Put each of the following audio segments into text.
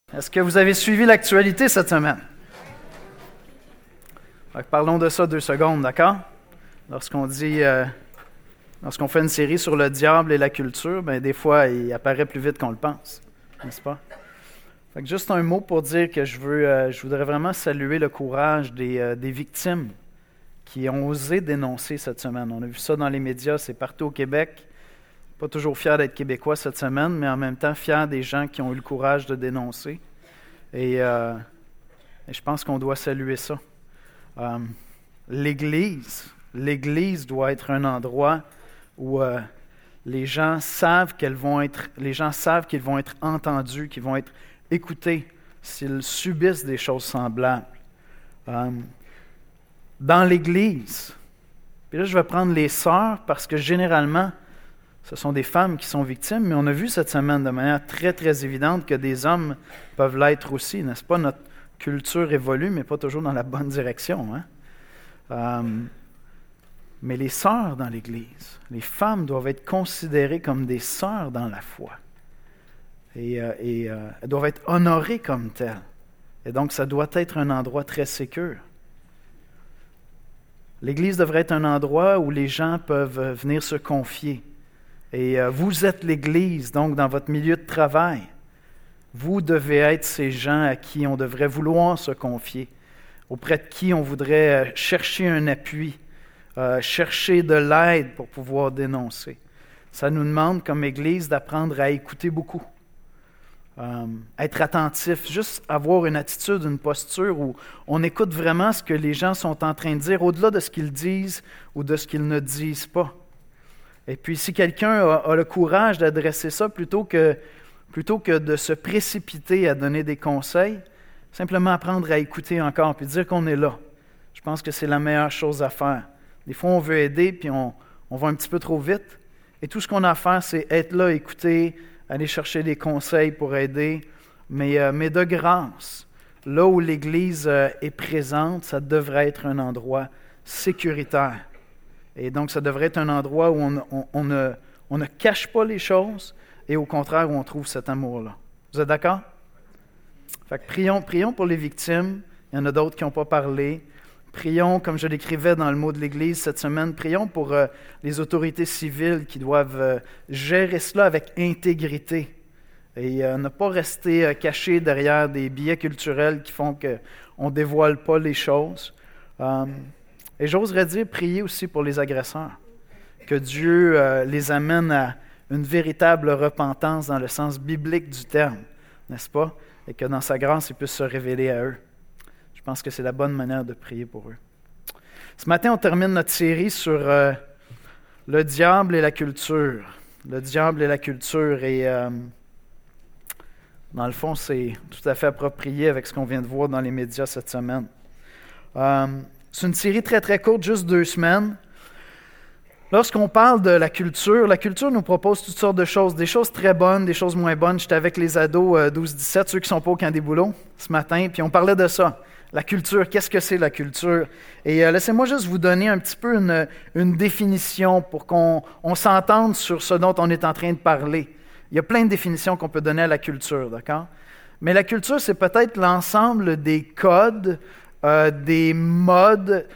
Est-ce que vous avez suivi l'actualité cette semaine? Parlons de ça 2 secondes, d'accord? Lorsqu'on fait une série sur le diable et la culture, bien, des fois, il apparaît plus vite qu'on le pense, n'est-ce pas? Juste un mot pour dire que je voudrais vraiment saluer le courage des victimes qui ont osé dénoncer cette semaine. On a vu ça dans les médias, c'est partout au Québec. Pas toujours fier d'être québécois cette semaine, mais en même temps fier des gens qui ont eu le courage de dénoncer. Et je pense qu'on doit saluer ça. L'Église doit être un endroit où les gens savent qu'ils vont être entendus, qu'ils vont être écoutés s'ils subissent des choses semblables. Dans l'Église, puis là je vais prendre les sœurs parce que généralement, ce sont des femmes qui sont victimes, mais on a vu cette semaine de manière très, très évidente que des hommes peuvent l'être aussi, n'est-ce pas? Notre culture évolue, mais pas toujours dans la bonne direction. Mais les sœurs dans l'Église, les femmes doivent être considérées comme des sœurs dans la foi. Et elles doivent être honorées comme telles. Et donc, ça doit être un endroit très sécure. L'Église devrait être un endroit où les gens peuvent venir se confier. Et vous êtes l'Église, donc dans votre milieu de travail. Vous devez être ces gens à qui on devrait vouloir se confier, auprès de qui on voudrait chercher un appui, chercher de l'aide pour pouvoir dénoncer. Ça nous demande comme Église d'apprendre à écouter beaucoup, être attentif, juste avoir une attitude, une posture où on écoute vraiment ce que les gens sont en train de dire, au-delà de ce qu'ils disent ou de ce qu'ils ne disent pas. Et puis, si quelqu'un a le courage d'adresser ça, plutôt que de se précipiter à donner des conseils, simplement apprendre à écouter encore, puis dire qu'on est là. Je pense que c'est la meilleure chose à faire. Des fois, on veut aider, puis on va un petit peu trop vite. Et tout ce qu'on a à faire, c'est être là, écouter, aller chercher des conseils pour aider. Mais de grâce, là où l'Église est présente, ça devrait être un endroit sécuritaire. Et donc, ça devrait être un endroit où on ne cache pas les choses et au contraire, où on trouve cet amour-là. Vous êtes d'accord? Fait que prions pour les victimes. Il y en a d'autres qui n'ont pas parlé. Prions, comme je l'écrivais dans le mot de l'Église cette semaine, prions pour les autorités civiles qui doivent gérer cela avec intégrité et ne pas rester cachés derrière des biais culturels qui font qu'on ne dévoile pas les choses. Et j'oserais dire, prier aussi pour les agresseurs, que Dieu les amène à une véritable repentance dans le sens biblique du terme, n'est-ce pas? Et que dans sa grâce, il puisse se révéler à eux. Je pense que c'est la bonne manière de prier pour eux. Ce matin, on termine notre série sur le diable et la culture. Le diable et la culture, et dans le fond, c'est tout à fait approprié avec ce qu'on vient de voir dans les médias cette semaine. C'est une série très, très courte, juste 2 semaines. Lorsqu'on parle de la culture nous propose toutes sortes de choses, des choses très bonnes, des choses moins bonnes. J'étais avec les ados 12-17, ceux qui ne sont pas au camp des boulots, ce matin, puis on parlait de ça. La culture, qu'est-ce que c'est la culture? Et laissez-moi juste vous donner un petit peu une définition pour qu'on s'entende sur ce dont on est en train de parler. Il y a plein de définitions qu'on peut donner à la culture, d'accord? Mais la culture, c'est peut-être l'ensemble des codes, des modes,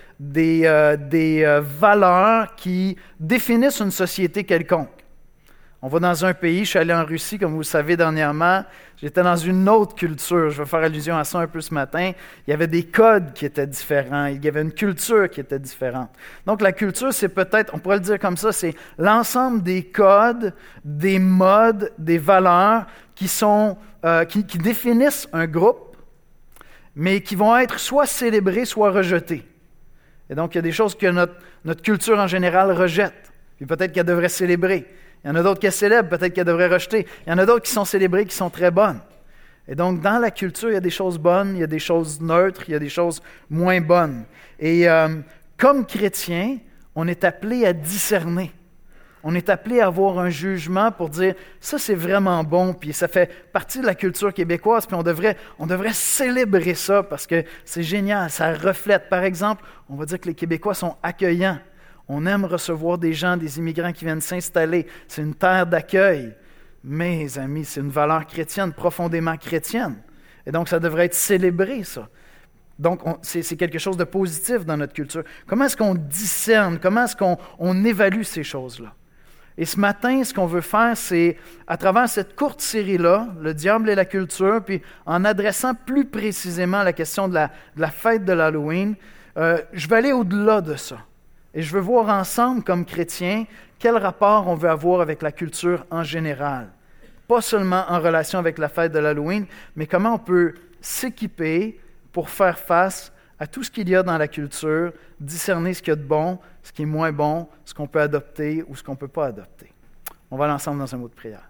des valeurs qui définissent une société quelconque. On va dans un pays, je suis allé en Russie, comme vous le savez dernièrement, j'étais dans une autre culture, je vais faire allusion à ça un peu ce matin. Il y avait des codes qui étaient différents, il y avait une culture qui était différente. Donc la culture, c'est peut-être, on pourrait le dire comme ça, c'est l'ensemble des codes, des modes, des valeurs qui définissent un groupe, mais qui vont être soit célébrés, soit rejetés. Et donc, il y a des choses que notre culture en général rejette, puis peut-être qu'elle devrait célébrer. Il y en a d'autres qu'elle célèbre, peut-être qu'elle devrait rejeter. Il y en a d'autres qui sont célébrées, qui sont très bonnes. Et donc, dans la culture, il y a des choses bonnes, il y a des choses neutres, il y a des choses moins bonnes. Et comme chrétiens, on est appelé à discerner. On est appelé à avoir un jugement pour dire « ça, c'est vraiment bon », puis ça fait partie de la culture québécoise, puis on devrait célébrer ça parce que c'est génial, ça reflète. Par exemple, on va dire que les Québécois sont accueillants. On aime recevoir des gens, des immigrants qui viennent s'installer. C'est une terre d'accueil. Mes amis, c'est une valeur chrétienne, profondément chrétienne. Et donc, ça devrait être célébré, ça. Donc, c'est quelque chose de positif dans notre culture. Comment est-ce qu'on discerne? Comment est-ce qu'on évalue ces choses-là? Et ce matin, ce qu'on veut faire, c'est, à travers cette courte série-là, le diable et la culture, puis en adressant plus précisément la question de la fête de l'Halloween, je vais aller au-delà de ça. Et je veux voir ensemble, comme chrétiens, quel rapport on veut avoir avec la culture en général. Pas seulement en relation avec la fête de l'Halloween, mais comment on peut s'équiper pour faire face à tout ce qu'il y a dans la culture, discerner ce qu'il y a de bon, ce qui est moins bon, ce qu'on peut adopter ou ce qu'on ne peut pas adopter. On va aller ensemble dans un mot de prière.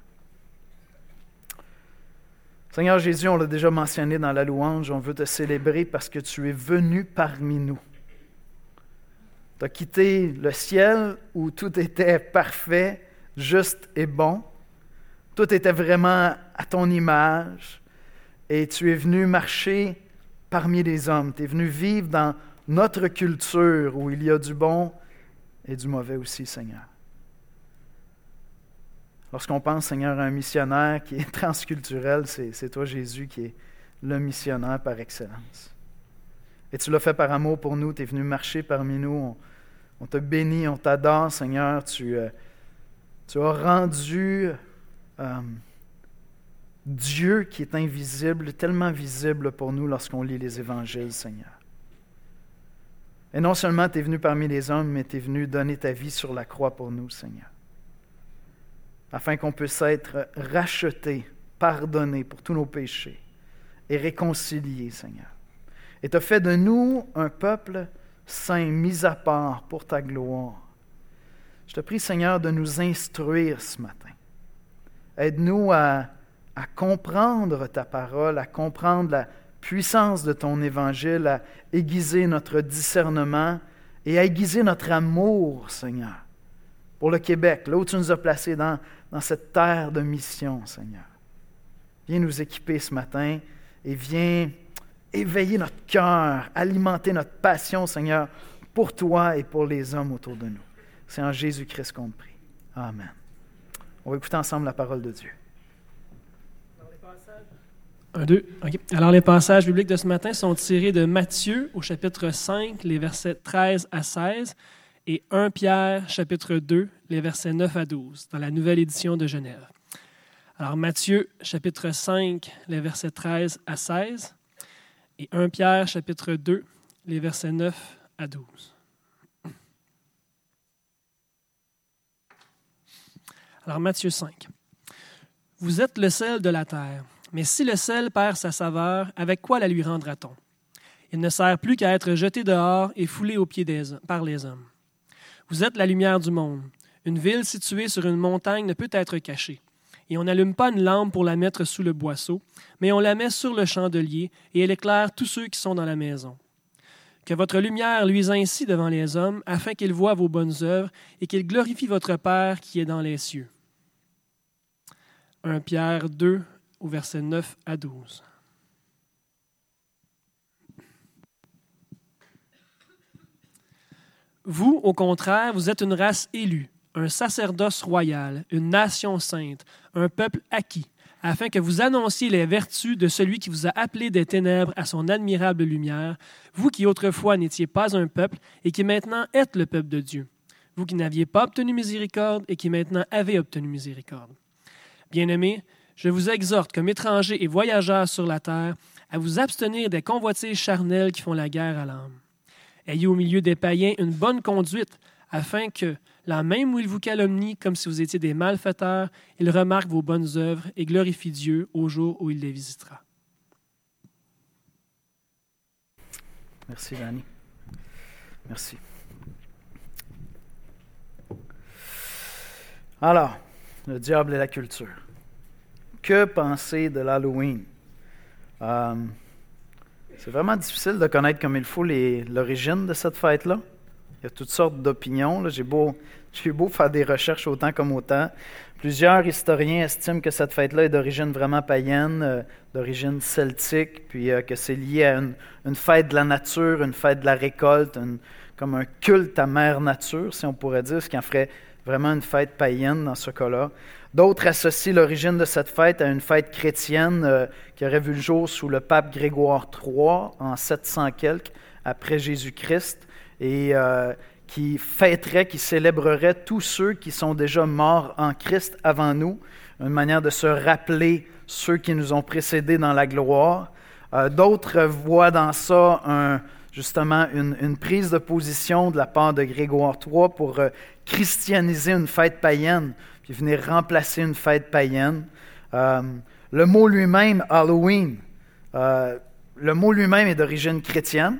Seigneur Jésus, on l'a déjà mentionné dans la louange, on veut te célébrer parce que tu es venu parmi nous. Tu as quitté le ciel où tout était parfait, juste et bon. Tout était vraiment à ton image et tu es venu marcher parmi les hommes. Tu es venu vivre dans notre culture où il y a du bon et du mauvais aussi, Seigneur. Lorsqu'on pense, Seigneur, à un missionnaire qui est transculturel, c'est toi, Jésus, qui est le missionnaire par excellence. Et tu l'as fait par amour pour nous, tu es venu marcher parmi nous, on te bénit, on t'adore, Seigneur. Tu as rendu Dieu qui est invisible, tellement visible pour nous lorsqu'on lit les évangiles, Seigneur. Et non seulement tu es venu parmi les hommes, mais tu es venu donner ta vie sur la croix pour nous, Seigneur. Afin qu'on puisse être rachetés, pardonnés pour tous nos péchés et réconciliés, Seigneur. Et tu as fait de nous un peuple saint, mis à part pour ta gloire. Je te prie, Seigneur, de nous instruire ce matin. Aide-nous à comprendre ta parole, à comprendre la puissance de ton évangile, à aiguiser notre discernement et à aiguiser notre amour, Seigneur, pour le Québec, là où tu nous as placés dans cette terre de mission, Seigneur. Viens nous équiper ce matin et viens éveiller notre cœur, alimenter notre passion, Seigneur, pour toi et pour les hommes autour de nous. C'est en Jésus-Christ qu'on te prie. Amen. On va écouter ensemble la parole de Dieu. Alors, les passages bibliques de ce matin sont tirés de Matthieu au chapitre 5, les versets 13 à 16, et 1 Pierre, chapitre 2, les versets 9 à 12, dans la nouvelle édition de Genève. Alors, Matthieu, chapitre 5, les versets 13 à 16, et 1 Pierre, chapitre 2, les versets 9 à 12. Alors, Matthieu 5. Vous êtes le sel de la terre. Mais si le sel perd sa saveur, avec quoi la lui rendra-t-on? Il ne sert plus qu'à être jeté dehors et foulé aux pieds par les hommes. Vous êtes la lumière du monde. Une ville située sur une montagne ne peut être cachée. Et on n'allume pas une lampe pour la mettre sous le boisseau, mais on la met sur le chandelier et elle éclaire tous ceux qui sont dans la maison. Que votre lumière luise ainsi devant les hommes, afin qu'ils voient vos bonnes œuvres et qu'ils glorifient votre Père qui est dans les cieux. 1 Pierre 2, au verset 9 à 12. Vous, au contraire, vous êtes une race élue, un sacerdoce royal, une nation sainte, un peuple acquis, afin que vous annonciez les vertus de celui qui vous a appelé des ténèbres à son admirable lumière, vous qui autrefois n'étiez pas un peuple et qui maintenant êtes le peuple de Dieu, vous qui n'aviez pas obtenu miséricorde et qui maintenant avez obtenu miséricorde. Bien-aimés, je vous exhorte, comme étrangers et voyageurs sur la terre, à vous abstenir des convoitises charnelles qui font la guerre à l'âme. Ayez au milieu des païens une bonne conduite, afin que, là même où ils vous calomnient comme si vous étiez des malfaiteurs, ils remarquent vos bonnes œuvres et glorifient Dieu au jour où il les visitera. Merci, Danny. Merci. Alors, le diable et la culture. Que penser de l'Halloween? C'est vraiment difficile de connaître comme il faut l'origine de cette fête-là. Il y a toutes sortes d'opinions. J'ai beau faire des recherches autant comme autant. Plusieurs historiens estiment que cette fête-là est d'origine vraiment païenne, d'origine celtique, puis que c'est lié à une fête de la nature, une fête de la récolte, comme un culte à mère nature, si on pourrait dire, ce qui en ferait vraiment une fête païenne dans ce cas-là. D'autres associent l'origine de cette fête à une fête chrétienne qui aurait vu le jour sous le pape Grégoire III en 700 quelques après Jésus-Christ et qui fêterait, qui célébrerait tous ceux qui sont déjà morts en Christ avant nous, une manière de se rappeler ceux qui nous ont précédés dans la gloire. D'autres voient dans ça justement une prise de position de la part de Grégoire III pour christianiser une fête païenne, puis venir remplacer une fête païenne. Le mot lui-même, Halloween, le mot lui-même est d'origine chrétienne.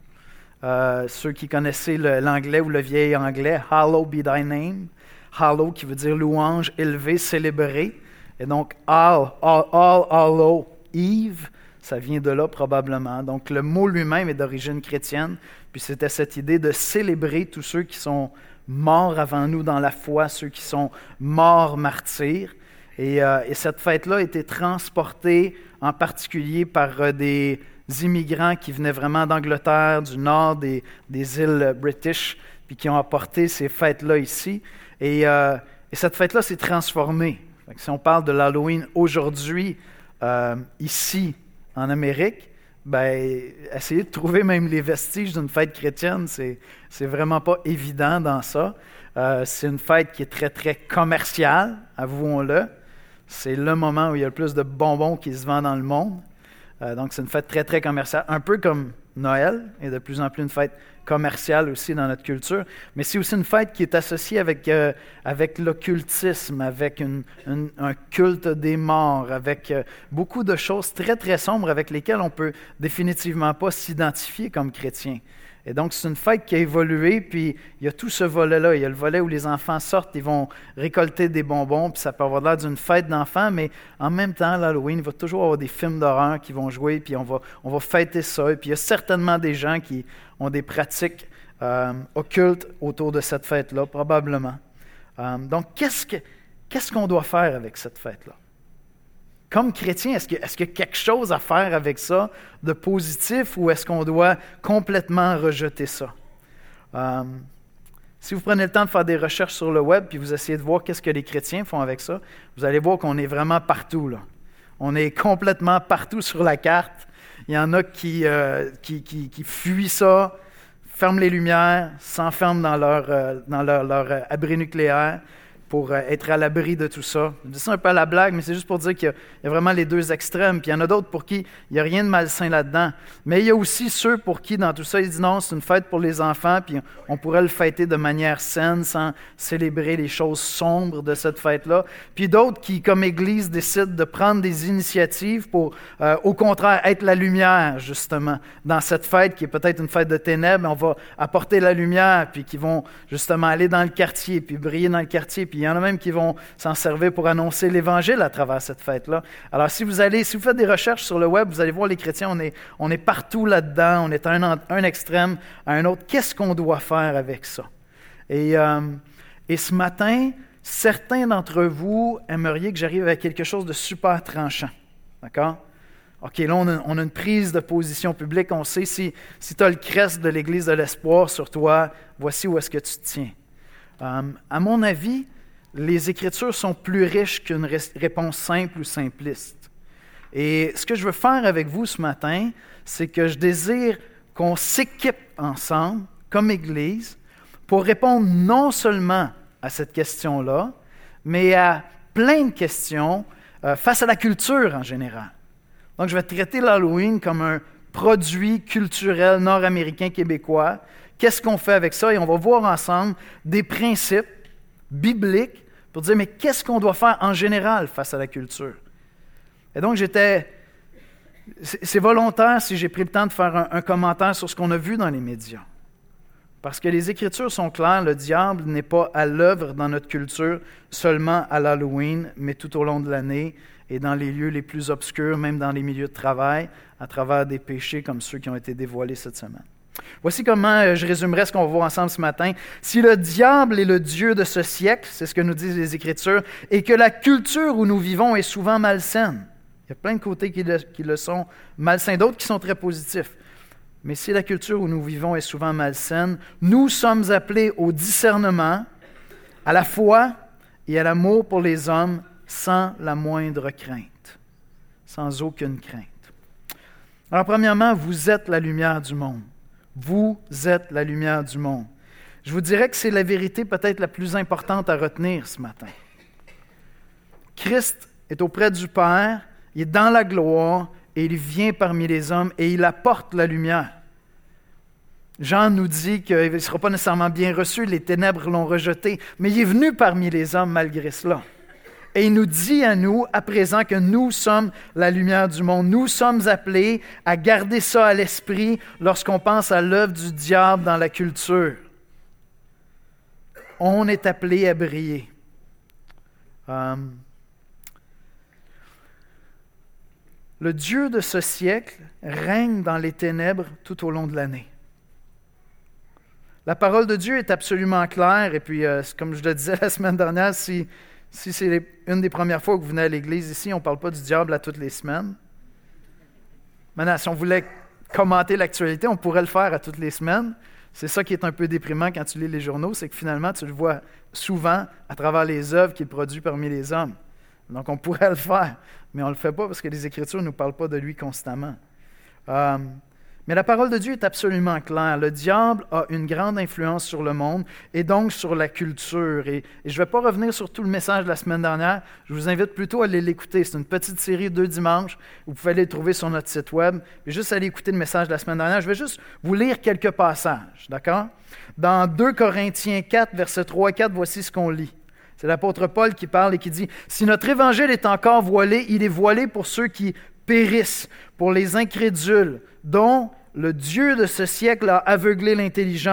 Ceux qui connaissaient l'anglais ou le vieil anglais, Hallowed be thy name. Hallow qui veut dire louange, élevé, célébré. Et donc, All Hallow Eve, ça vient de là probablement. Donc, le mot lui-même est d'origine chrétienne. Puis c'était cette idée de célébrer tous ceux qui sont morts avant nous dans la foi, ceux qui sont morts martyrs. Et cette fête-là a été transportée en particulier par des immigrants qui venaient vraiment d'Angleterre, du nord des îles British, puis qui ont apporté ces fêtes-là ici. Et cette fête-là s'est transformée. Fait que si on parle de l'Halloween aujourd'hui, ici, en Amérique, ben, essayer de trouver même les vestiges d'une fête chrétienne, c'est vraiment pas évident dans ça. C'est une fête qui est très, très commerciale, avouons-le. C'est le moment où il y a le plus de bonbons qui se vendent dans le monde. Donc, c'est une fête très, très commerciale, un peu comme Noël, et de plus en plus une fête commerciale aussi dans notre culture, mais c'est aussi une fête qui est associée avec l'occultisme, avec un culte des morts, avec beaucoup de choses très, très sombres avec lesquelles on ne peut définitivement pas s'identifier comme chrétien. Et donc, c'est une fête qui a évolué, puis il y a tout ce volet-là. Il y a le volet où les enfants sortent, ils vont récolter des bonbons, puis ça peut avoir l'air d'une fête d'enfants, mais en même temps, l'Halloween, il va toujours avoir des films d'horreur qui vont jouer, puis on va fêter ça. Et puis il y a certainement des gens qui ont des pratiques occultes autour de cette fête-là, probablement. Donc, qu'est-ce qu'on doit faire avec cette fête-là? Comme chrétien, est-ce qu'il y a quelque chose à faire avec ça de positif ou est-ce qu'on doit complètement rejeter ça? Si vous prenez le temps de faire des recherches sur le web puis vous essayez de voir qu'est-ce que les chrétiens font avec ça, vous allez voir qu'on est vraiment partout, là. On est complètement partout sur la carte. Il y en a qui fuient ça, ferment les lumières, s'enferment dans leur abri nucléaire pour être à l'abri de tout ça. Je dis ça un peu à la blague, mais c'est juste pour dire qu'il y a vraiment les deux extrêmes. Puis il y en a d'autres pour qui il n'y a rien de malsain là-dedans. Mais il y a aussi ceux pour qui, dans tout ça, ils disent non, c'est une fête pour les enfants, puis on pourrait le fêter de manière saine, sans célébrer les choses sombres de cette fête-là. Puis d'autres qui, comme Église, décident de prendre des initiatives pour, au contraire, être la lumière, justement, dans cette fête qui est peut-être une fête de ténèbres, on va apporter la lumière, puis qui vont justement aller dans le quartier, puis briller dans le quartier, puis il y en a même qui vont s'en servir pour annoncer l'Évangile à travers cette fête-là. Alors, si vous faites des recherches sur le web, vous allez voir les chrétiens, on est partout là-dedans, on est à un extrême à un autre. Qu'est-ce qu'on doit faire avec ça? Et ce matin, certains d'entre vous aimeriez que j'arrive avec quelque chose de super tranchant. D'accord? OK, là, on a une prise de position publique. On sait si tu as le crest de l'Église de l'Espoir sur toi, voici où est-ce que tu te tiens. À mon avis, les Écritures sont plus riches qu'une réponse simple ou simpliste. Et ce que je veux faire avec vous ce matin, c'est que je désire qu'on s'équipe ensemble, comme Église, pour répondre non seulement à cette question-là, mais à plein de questions face à la culture en général. Donc, je vais traiter l'Halloween comme un produit culturel nord-américain québécois. Qu'est-ce qu'on fait avec ça? Et on va voir ensemble des principes bibliques pour dire, mais qu'est-ce qu'on doit faire en général face à la culture? Et donc, c'est volontaire si j'ai pris le temps de faire un commentaire sur ce qu'on a vu dans les médias. Parce que les Écritures sont claires, le diable n'est pas à l'œuvre dans notre culture seulement à l'Halloween, mais tout au long de l'année et dans les lieux les plus obscurs, même dans les milieux de travail, à travers des péchés comme ceux qui ont été dévoilés cette semaine. Voici comment je résumerai ce qu'on va voir ensemble ce matin. Si le diable est le Dieu de ce siècle, c'est ce que nous disent les Écritures, et que la culture où nous vivons est souvent malsaine. Il y a plein de côtés qui le sont malsains, d'autres qui sont très positifs. Mais si la culture où nous vivons est souvent malsaine, nous sommes appelés au discernement, à la foi et à l'amour pour les hommes sans la moindre crainte, sans aucune crainte. Alors, premièrement, vous êtes la lumière du monde. Vous êtes la lumière du monde. Je vous dirais que c'est la vérité peut-être la plus importante à retenir ce matin. Christ est auprès du Père, il est dans la gloire et il vient parmi les hommes et il apporte la lumière. Jean nous dit qu'il ne sera pas nécessairement bien reçu, les ténèbres l'ont rejeté, mais il est venu parmi les hommes malgré cela. Et il nous dit à nous, à présent, que nous sommes la lumière du monde. Nous sommes appelés à garder ça à l'esprit lorsqu'on pense à l'œuvre du diable dans la culture. On est appelé à briller. Le Dieu de ce siècle règne dans les ténèbres tout au long de l'année. La parole de Dieu est absolument claire, et puis, comme je le disais la semaine dernière, si c'est une des premières fois que vous venez à l'Église ici, on ne parle pas du diable à toutes les semaines. Maintenant, si on voulait commenter l'actualité, on pourrait le faire à toutes les semaines. C'est ça qui est un peu déprimant quand tu lis les journaux, c'est que finalement, tu le vois souvent à travers les œuvres qu'il produit parmi les hommes. Donc, on pourrait le faire, mais on ne le fait pas parce que les Écritures ne nous parlent pas de lui constamment. Mais la parole de Dieu est absolument claire. Le diable a une grande influence sur le monde et donc sur la culture. Et je ne vais pas revenir sur tout le message de la semaine dernière. Je vous invite plutôt à aller l'écouter. C'est une petite série 2 dimanches. Vous pouvez aller le trouver sur notre site web. Puis juste aller écouter le message de la semaine dernière. Je vais juste vous lire quelques passages, d'accord? Dans 2 Corinthiens 4, versets 3 et 4, voici ce qu'on lit. C'est l'apôtre Paul qui parle et qui dit « Si notre évangile est encore voilé, il est voilé pour ceux qui périssent, pour les incrédules, dont le Dieu de ce siècle a aveuglé l'intelligence. »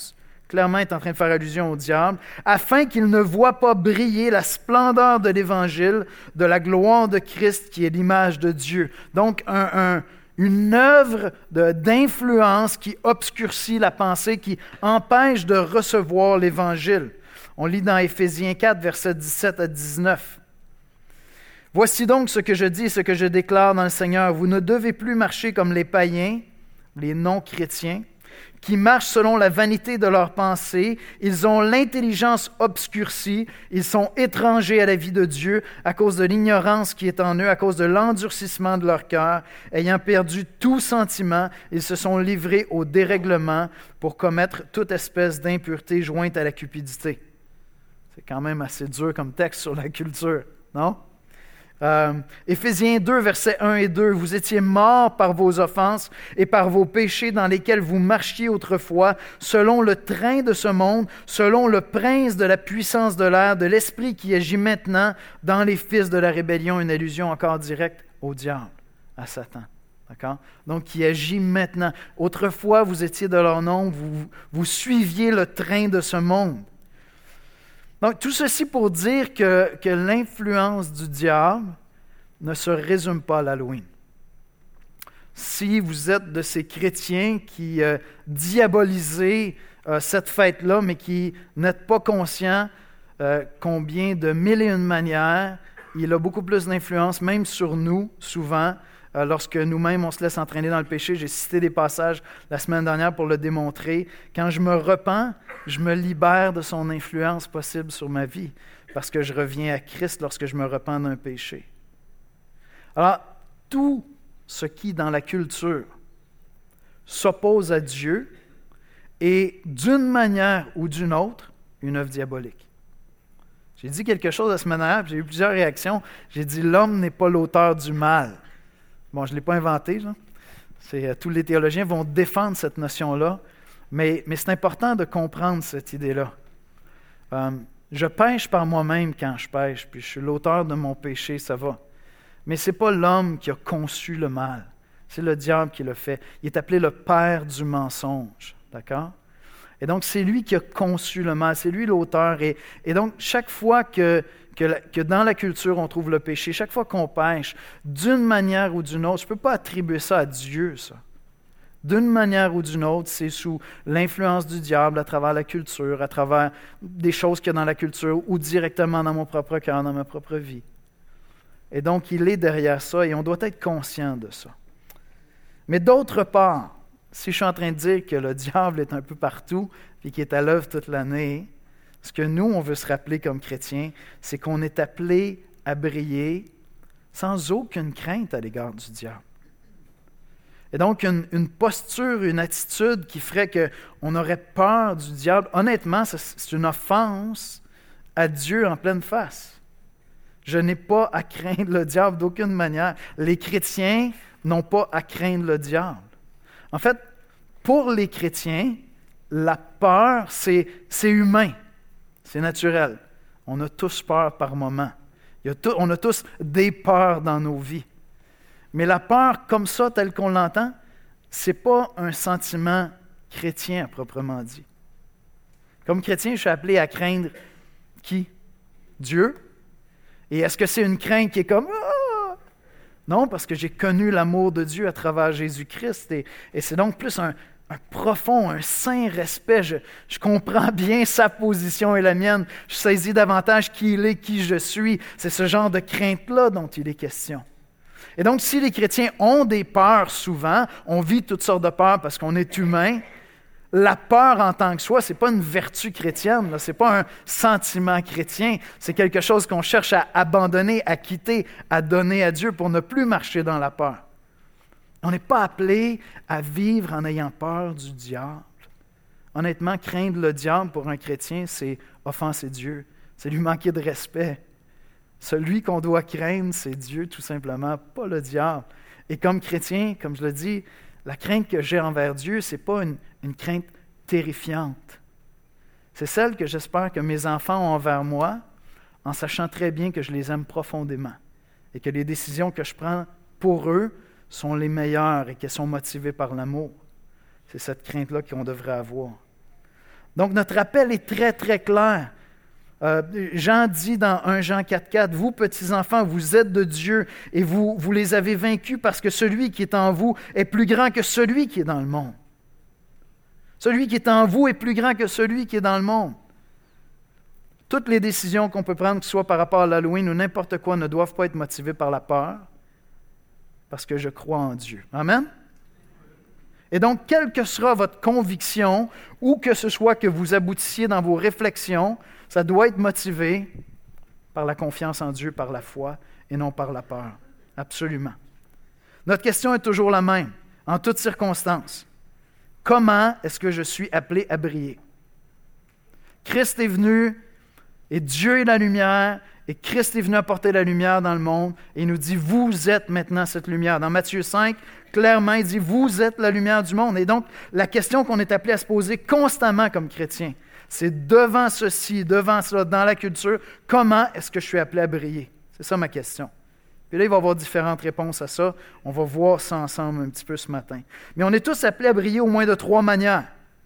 Clairement, il est en train de faire allusion au diable. « Afin qu'il ne voie pas briller la splendeur de l'Évangile, de la gloire de Christ qui est l'image de Dieu. » Donc, une œuvre d'influence qui obscurcit la pensée, qui empêche de recevoir l'Évangile. On lit dans Éphésiens 4, versets 17 à 19. « Voici donc ce que je dis et ce que je déclare dans le Seigneur. Vous ne devez plus marcher comme les païens, les non-chrétiens, qui marchent selon la vanité de leurs pensées. Ils ont l'intelligence obscurcie. Ils sont étrangers à la vie de Dieu à cause de l'ignorance qui est en eux, à cause de l'endurcissement de leur cœur. Ayant perdu tout sentiment, ils se sont livrés au dérèglement pour commettre toute espèce d'impureté jointe à la cupidité. » C'est quand même assez dur comme texte sur la culture, non? Éphésiens 2, versets 1 et 2. « Vous étiez morts par vos offenses et par vos péchés dans lesquels vous marchiez autrefois, selon le train de ce monde, selon le prince de la puissance de l'air, de l'esprit qui agit maintenant dans les fils de la rébellion. » Une allusion encore directe au diable, à Satan. D'accord? Donc, qui agit maintenant. Autrefois, vous étiez de leur nombre, vous suiviez le train de ce monde. Donc, tout ceci pour dire que l'influence du diable ne se résume pas à l'Halloween. Si vous êtes de ces chrétiens qui diabolisez cette fête-là, mais qui n'êtes pas conscients combien de mille et une manières il a beaucoup plus d'influence, même sur nous, souvent, lorsque nous-mêmes on se laisse entraîner dans le péché. J'ai cité des passages la semaine dernière pour le démontrer. Quand je me repens, je me libère de son influence possible sur ma vie parce que je reviens à Christ lorsque je me repens d'un péché. Alors, tout ce qui, dans la culture, s'oppose à Dieu est, d'une manière ou d'une autre, une œuvre diabolique. J'ai dit quelque chose la semaine dernière, j'ai eu plusieurs réactions. J'ai dit « L'homme n'est pas l'auteur du mal ». Bon, je ne l'ai pas inventé. Tous les théologiens vont défendre cette notion-là, mais c'est important de comprendre cette idée-là. Je pêche par moi-même quand je pêche, puis je suis l'auteur de mon péché, ça va. Mais ce n'est pas l'homme qui a conçu le mal, c'est le diable qui le fait. Il est appelé le père du mensonge, d'accord? Et donc, c'est lui qui a conçu le mal, c'est lui l'auteur. Et donc, chaque fois que dans la culture, on trouve le péché, chaque fois qu'on pêche, d'une manière ou d'une autre, je ne peux pas attribuer ça à Dieu, ça. D'une manière ou d'une autre, c'est sous l'influence du diable à travers la culture, à travers des choses qu'il y a dans la culture ou directement dans mon propre cœur, dans ma propre vie. Et donc, il est derrière ça et on doit être conscient de ça. Mais d'autre part, si je suis en train de dire que le diable est un peu partout et qu'il est à l'œuvre toute l'année, Ce que nous, on veut se rappeler comme chrétiens, c'est qu'on est appelé à briller sans aucune crainte à l'égard du diable. Et donc, une posture, une attitude qui ferait qu'on aurait peur du diable, honnêtement, c'est une offense à Dieu en pleine face. Je n'ai pas à craindre le diable d'aucune manière. Les chrétiens n'ont pas à craindre le diable. En fait, pour les chrétiens, la peur, c'est humain, c'est naturel. On a tous peur par moment. On a tous des peurs dans nos vies. Mais la peur, comme ça, telle qu'on l'entend, ce n'est pas un sentiment chrétien à proprement dit. Comme chrétien, je suis appelé à craindre qui? Dieu. Et est-ce que c'est une crainte qui est comme « Ah! » Non, parce que j'ai connu l'amour de Dieu à travers Jésus-Christ. Et c'est donc plus un profond, un saint respect. Je comprends bien sa position et la mienne. Je saisis davantage qui il est, qui je suis. C'est ce genre de crainte-là dont il est question. Et donc, si les chrétiens ont des peurs souvent, on vit toutes sortes de peurs parce qu'on est humain, la peur en tant que soi, ce n'est pas une vertu chrétienne, ce n'est pas un sentiment chrétien, c'est quelque chose qu'on cherche à abandonner, à quitter, à donner à Dieu pour ne plus marcher dans la peur. On n'est pas appelé à vivre en ayant peur du diable. Honnêtement, craindre le diable pour un chrétien, c'est offenser Dieu, c'est lui manquer de respect. Celui qu'on doit craindre, c'est Dieu tout simplement, pas le diable. Et comme chrétien, comme je le dis, la crainte que j'ai envers Dieu, ce n'est pas une crainte terrifiante. C'est celle que j'espère que mes enfants ont envers moi, en sachant très bien que je les aime profondément et que les décisions que je prends pour eux sont les meilleures et qu'elles sont motivées par l'amour. C'est cette crainte-là qu'on devrait avoir. Donc notre appel est très, très clair. Jean dit dans 1 Jean 4,4, « Vous, petits enfants, vous êtes de Dieu et vous les avez vaincus parce que celui qui est en vous est plus grand que celui qui est dans le monde. » Celui qui est en vous est plus grand que celui qui est dans le monde. Toutes les décisions qu'on peut prendre, que ce soit par rapport à l'Halloween ou n'importe quoi, ne doivent pas être motivées par la peur, parce que je crois en Dieu. Amen? Et donc, quelle que sera votre conviction, ou que ce soit que vous aboutissiez dans vos réflexions, ça doit être motivé par la confiance en Dieu, par la foi, et non par la peur. Absolument. Notre question est toujours la même, en toutes circonstances. Comment est-ce que je suis appelé à briller? Christ est venu, et Dieu est la lumière, et Christ est venu apporter la lumière dans le monde, et il nous dit, vous êtes maintenant cette lumière. Dans Matthieu 5, clairement, il dit, vous êtes la lumière du monde. Et donc, la question qu'on est appelé à se poser constamment comme chrétien, c'est devant ceci, devant cela, dans la culture, comment est-ce que je suis appelé à briller? C'est ça ma question. Puis là, il va y avoir différentes réponses à ça. On va voir ça ensemble un petit peu ce matin. Mais on est tous appelés à briller au moins de 3 manières.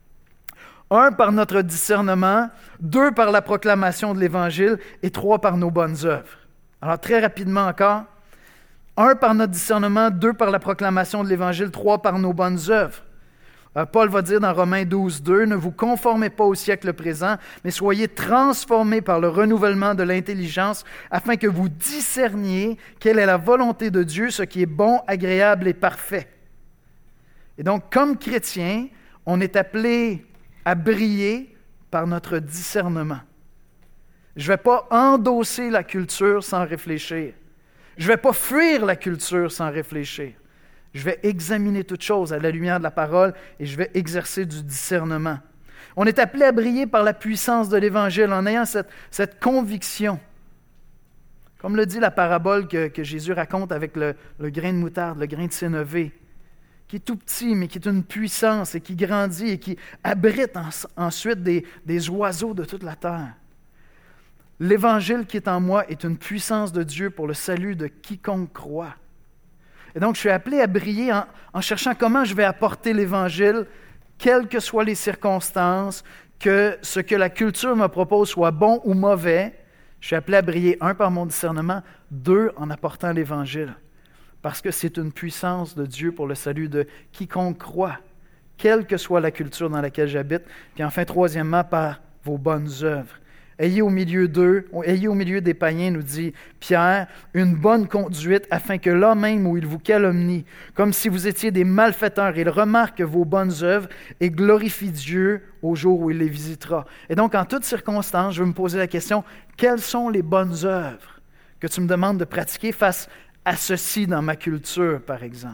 1, par notre discernement, 2, par la proclamation de l'Évangile, et 3, par nos bonnes œuvres. Alors, très rapidement encore, 1, par notre discernement, 2, par la proclamation de l'Évangile, 3, par nos bonnes œuvres. Paul va dire dans Romains 12, 2, « Ne vous conformez pas au siècle présent, mais soyez transformés par le renouvellement de l'intelligence, afin que vous discerniez quelle est la volonté de Dieu, ce qui est bon, agréable et parfait. » Et donc, comme chrétiens, on est appelé à briller par notre discernement. Je ne vais pas endosser la culture sans réfléchir. Je ne vais pas fuir la culture sans réfléchir. Je vais examiner toutes choses à la lumière de la parole et je vais exercer du discernement. On est appelé à briller par la puissance de l'Évangile en ayant cette conviction. Comme le dit la parabole que Jésus raconte avec le grain de moutarde, le grain de sénévé, qui est tout petit, mais qui est une puissance et qui grandit et qui abrite ensuite des oiseaux de toute la terre. L'Évangile qui est en moi est une puissance de Dieu pour le salut de quiconque croit. Et donc, je suis appelé à briller en cherchant comment je vais apporter l'Évangile, quelles que soient les circonstances, que ce que la culture me propose soit bon ou mauvais. Je suis appelé à briller, 1, par mon discernement, 2, en apportant l'Évangile. Parce que c'est une puissance de Dieu pour le salut de quiconque croit, quelle que soit la culture dans laquelle j'habite. Puis enfin, troisièmement, par vos bonnes œuvres. ayez au milieu des païens, nous dit Pierre, une bonne conduite afin que là même où il vous calomnie, comme si vous étiez des malfaiteurs, il remarque vos bonnes œuvres et glorifie Dieu au jour où il les visitera. Et donc, en toutes circonstances, je vais me poser la question, quelles sont les bonnes œuvres que tu me demandes de pratiquer face à ceci dans ma culture, par exemple?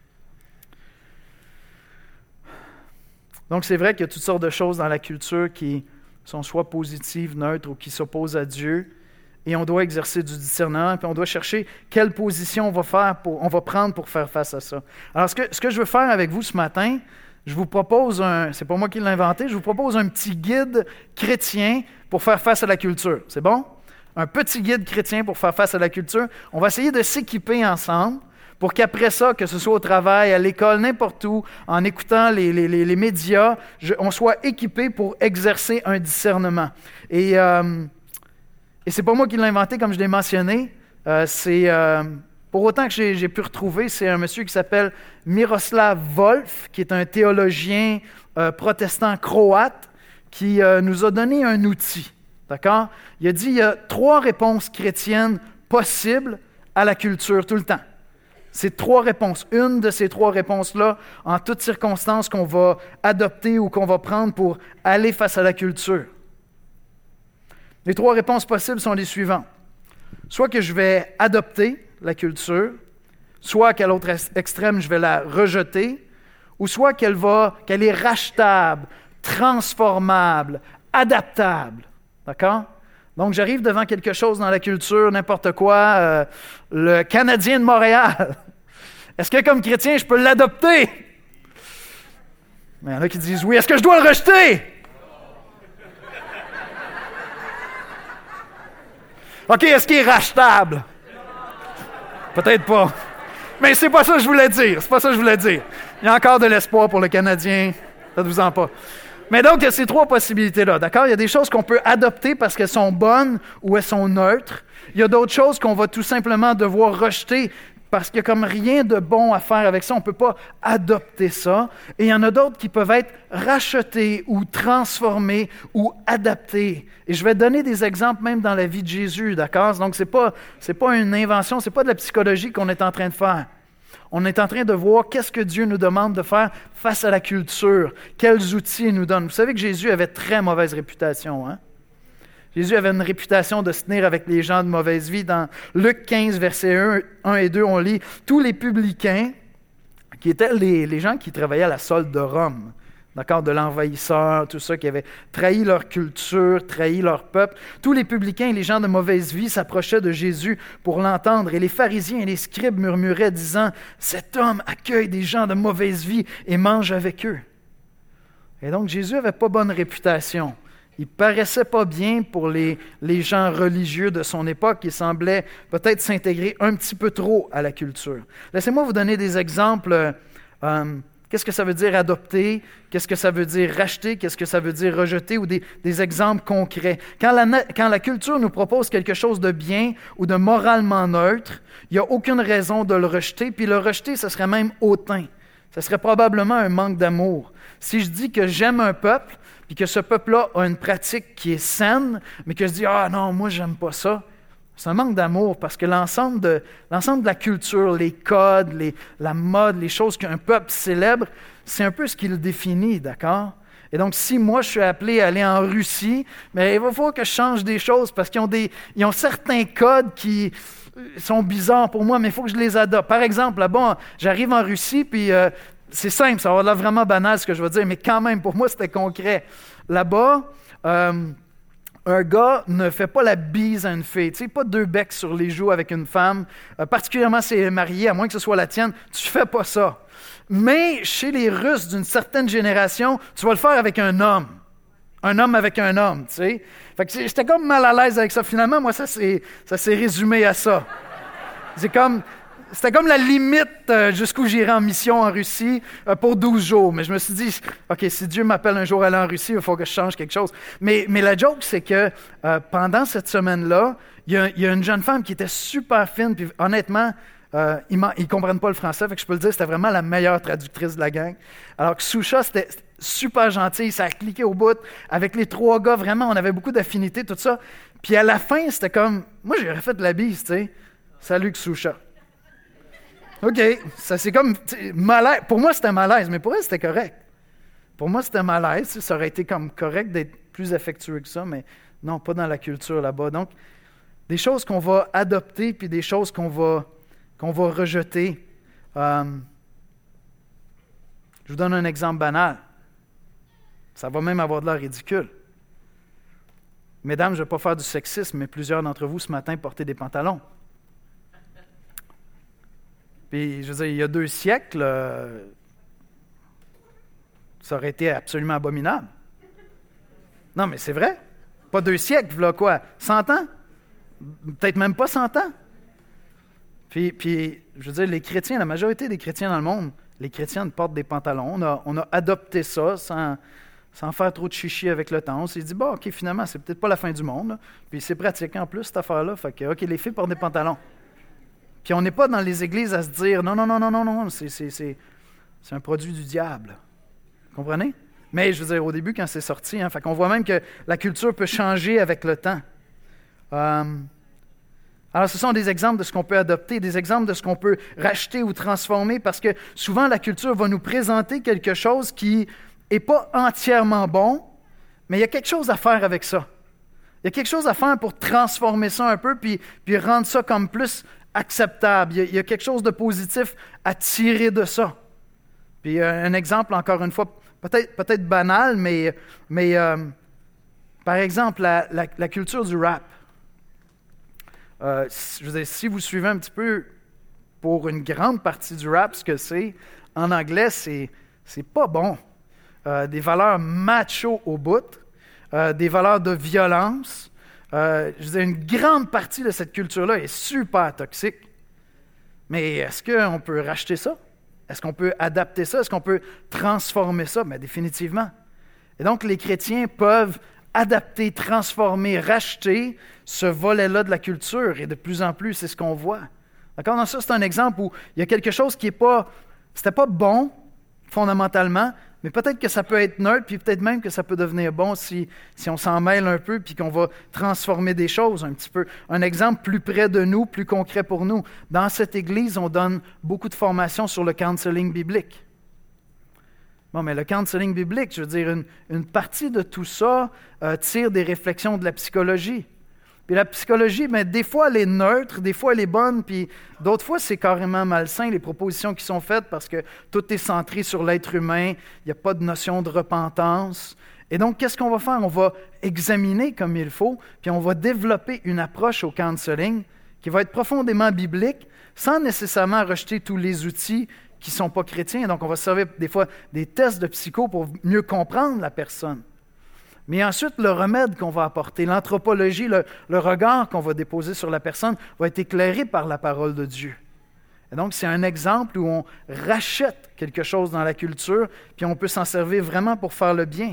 Donc, c'est vrai qu'il y a toutes sortes de choses dans la culture qui sont soit positives, neutres ou qui s'opposent à Dieu. Et on doit exercer du discernement, puis on doit chercher quelle position on va prendre pour faire face à ça. Alors, ce que je veux faire avec vous ce matin, je vous propose c'est pas moi qui l'ai inventé, je vous propose un petit guide chrétien pour faire face à la culture. C'est bon? Un petit guide chrétien pour faire face à la culture. On va essayer de s'équiper ensemble pour qu'après ça, que ce soit au travail, à l'école, n'importe où, en écoutant les médias, on soit équipé pour exercer un discernement. Et c'est pas moi qui l'ai inventé, comme je l'ai mentionné. Pour autant que j'ai pu retrouver, c'est un monsieur qui s'appelle Miroslav Volf, qui est un théologien protestant croate, qui nous a donné un outil. D'accord? Il a dit qu'il y a 3 réponses chrétiennes possibles à la culture tout le temps. C'est 3 réponses. Une de ces 3 réponses-là, en toutes circonstances qu'on va adopter ou qu'on va prendre pour aller face à la culture. Les 3 réponses possibles sont les suivantes. Soit que je vais adopter la culture, soit qu'à l'autre extrême, je vais la rejeter, ou soit qu'elle est rachetable, transformable, adaptable. D'accord? Donc, j'arrive devant quelque chose dans la culture, n'importe quoi, le Canadien de Montréal. Est-ce que, comme chrétien, je peux l'adopter? Mais il y en a qui disent oui. Est-ce que je dois le rejeter? OK, est-ce qu'il est rachetable? Peut-être pas. Mais c'est pas ça que je voulais dire. C'est pas ça que je voulais dire. Il y a encore de l'espoir pour le Canadien. Faites-vous-en pas. Mais donc, il y a ces 3 possibilités-là, d'accord? Il y a des choses qu'on peut adopter parce qu'elles sont bonnes ou elles sont neutres. Il y a d'autres choses qu'on va tout simplement devoir rejeter parce qu'il n'y a comme rien de bon à faire avec ça. On ne peut pas adopter ça. Et il y en a d'autres qui peuvent être rachetées ou transformées ou adaptées. Et je vais donner des exemples même dans la vie de Jésus, d'accord? Donc, c'est pas une invention, c'est pas de la psychologie qu'on est en train de faire. On est en train de voir qu'est-ce que Dieu nous demande de faire face à la culture, quels outils il nous donne. Vous savez que Jésus avait très mauvaise réputation, hein? Jésus avait une réputation de se tenir avec les gens de mauvaise vie. Dans Luc 15, versets 1 et 2, on lit « Tous les publicains, qui étaient les gens qui travaillaient à la solde de Rome, d'accord, de l'envahisseur, tout ça, qui avaient trahi leur culture, trahi leur peuple. Tous les publicains et les gens de mauvaise vie s'approchaient de Jésus pour l'entendre. Et les pharisiens et les scribes murmuraient, disant « Cet homme accueille des gens de mauvaise vie et mange avec eux. » Et donc, Jésus n'avait pas bonne réputation. Il paraissait pas bien pour les gens religieux de son époque. Il semblait peut-être s'intégrer un petit peu trop à la culture. Laissez-moi vous donner des exemples. Qu'est-ce que ça veut dire adopter? Qu'est-ce que ça veut dire racheter? Qu'est-ce que ça veut dire rejeter? Ou des exemples concrets. Quand la culture nous propose quelque chose de bien ou de moralement neutre, il n'y a aucune raison de le rejeter. Puis le rejeter, ce serait même hautain. Ce serait probablement un manque d'amour. Si je dis que j'aime un peuple, puis que ce peuple-là a une pratique qui est saine, mais que je dis « Ah non, moi, j'aime pas ça », c'est un manque d'amour parce que l'ensemble de la culture, les codes, la mode, les choses qu'un peuple célèbre, c'est un peu ce qui le définit, d'accord? Et donc, si moi, je suis appelé à aller en Russie, mais il va falloir que je change des choses parce qu'ils ont certains codes qui sont bizarres pour moi, mais il faut que je les adopte. Par exemple, là-bas, j'arrive en Russie, puis c'est simple, ça va l'air vraiment banal ce que je vais dire, mais quand même, pour moi, c'était concret. Là-bas, un gars ne fait pas la bise à une fille. Tu sais, pas 2 becs sur les joues avec une femme, particulièrement si elle est mariée, à moins que ce soit la tienne, tu fais pas ça. Mais chez les Russes d'une certaine génération, tu vas le faire avec un homme. Un homme avec un homme, tu sais. Fait que j'étais comme mal à l'aise avec ça. Finalement, moi, ça s'est résumé à ça. C'était comme la limite jusqu'où j'irai en mission en Russie pour 12 jours. Mais je me suis dit, OK, si Dieu m'appelle un jour à aller en Russie, il faut que je change quelque chose. Mais la joke, c'est que pendant cette semaine-là, il y a une jeune femme qui était super fine, puis honnêtement, ils ne comprennent pas le français, fait que je peux le dire, c'était vraiment la meilleure traductrice de la gang. Alors que Susha, c'était super gentil, ça a cliqué au bout. Avec les 3 gars, vraiment, on avait beaucoup d'affinités, tout ça. Puis à la fin, c'était comme, moi, j'aurais fait de la bise, tu sais. Salut, Susha. OK, ça c'est comme malaise. Pour moi, c'était malaise, mais pour elle, c'était correct. Pour moi, c'était malaise. Ça aurait été comme correct d'être plus affectueux que ça, mais non, pas dans la culture là-bas. Donc, des choses qu'on va adopter, puis des choses qu'on va rejeter. Je vous donne un exemple banal. Ça va même avoir de l'air ridicule. Mesdames, je ne vais pas faire du sexisme, mais plusieurs d'entre vous, ce matin, portaient des pantalons. Puis, je veux dire, il y a 2 siècles, ça aurait été absolument abominable. Non, mais c'est vrai. Pas 2 siècles, voilà quoi? 100 ans? Peut-être même pas 100 ans. Puis, je veux dire, les chrétiens, la majorité des chrétiens dans le monde, les chrétiens portent des pantalons. On a adopté ça sans faire trop de chichi avec le temps. On s'est dit, bon, OK, finalement, c'est peut-être pas la fin du monde. Là. Puis c'est pratique en plus, cette affaire-là. Fait que, OK, les filles portent des pantalons. Puis on n'est pas dans les églises à se dire, non, c'est un produit du diable. Vous comprenez? Mais je veux dire, au début, quand c'est sorti, fait qu'on voit même que la culture peut changer avec le temps. Alors, ce sont des exemples de ce qu'on peut adopter, des exemples de ce qu'on peut racheter ou transformer, parce que souvent, la culture va nous présenter quelque chose qui n'est pas entièrement bon, mais il y a quelque chose à faire avec ça. Il y a quelque chose à faire pour transformer ça un peu, puis rendre ça comme plus acceptable. Il y a quelque chose de positif à tirer de ça. Puis un exemple, encore une fois, peut-être banal, mais par exemple, la culture du rap. Je veux dire, si vous suivez un petit peu pour une grande partie du rap, ce que c'est, en anglais, c'est pas bon. Des valeurs macho au bout, des valeurs de violence. Je veux dire, une grande partie de cette culture-là est super toxique. Mais est-ce qu'on peut racheter ça? Est-ce qu'on peut adapter ça? Est-ce qu'on peut transformer ça? Bien, définitivement. Et donc, les chrétiens peuvent adapter, transformer, racheter ce volet-là de la culture. Et de plus en plus, c'est ce qu'on voit. D'accord? Donc, ça, c'est un exemple où il y a quelque chose qui c'était pas bon, fondamentalement, mais peut-être que ça peut être neutre, puis peut-être même que ça peut devenir bon si on s'en mêle un peu, puis qu'on va transformer des choses un petit peu. Un exemple plus près de nous, plus concret pour nous. Dans cette Église, on donne beaucoup de formations sur le counseling biblique. Bon, mais le counseling biblique, je veux dire, une partie de tout ça tire des réflexions de la psychologie. Puis la psychologie, bien, des fois, elle est neutre, des fois, elle est bonne, puis d'autres fois, c'est carrément malsain, les propositions qui sont faites, parce que tout est centré sur l'être humain, il n'y a pas de notion de repentance. Et donc, qu'est-ce qu'on va faire? On va examiner comme il faut, puis on va développer une approche au counseling qui va être profondément biblique, sans nécessairement rejeter tous les outils qui ne sont pas chrétiens. Donc, on va servir des fois des tests de psycho pour mieux comprendre la personne. Mais ensuite, le remède qu'on va apporter, l'anthropologie, le regard qu'on va déposer sur la personne va être éclairé par la parole de Dieu. Et donc, c'est un exemple où on rachète quelque chose dans la culture, puis on peut s'en servir vraiment pour faire le bien.